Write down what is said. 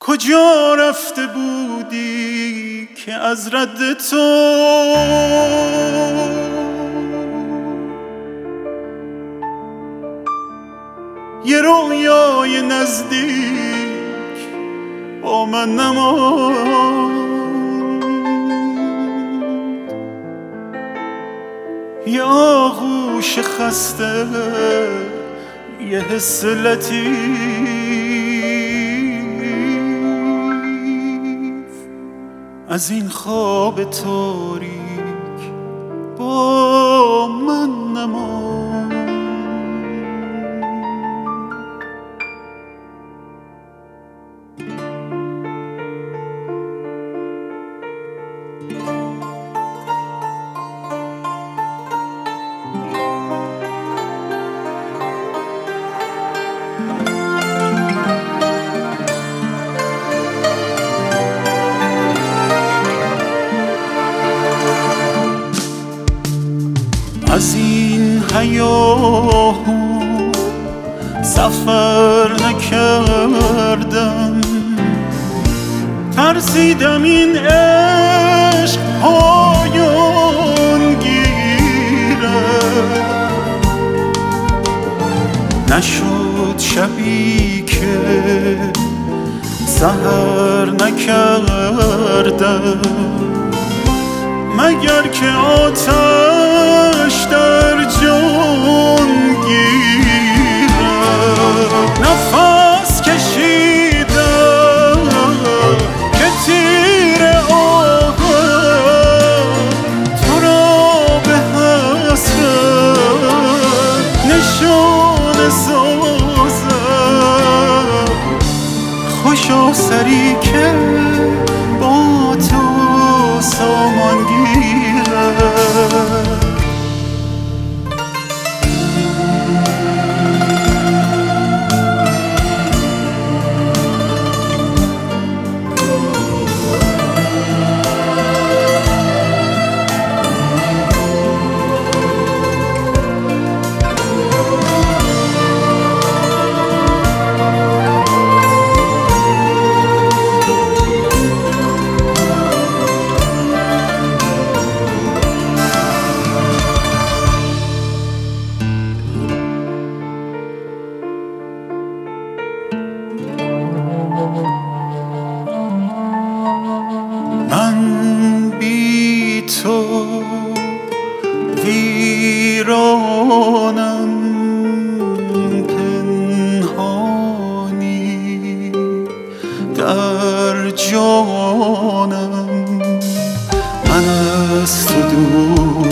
کجا رفته بودی که از رد تو یه رویای نزدیک با من نماند؟ یه آغوش خسته، یه حس لطیف از این خواب تاریک با من نماند. از این هیاهو سفر نکردم، ترسیدم این عشق پایان گیره. نشد شبی که سحر نکردم، مگر که آتش در جان گیره. نفس کشیدم که تیر آهم تو را به حسرت نشانه سازم. خوشا سری که با تو سامان گیره. من بی تو ویرانم، پنهانی در جانم. من از تو دور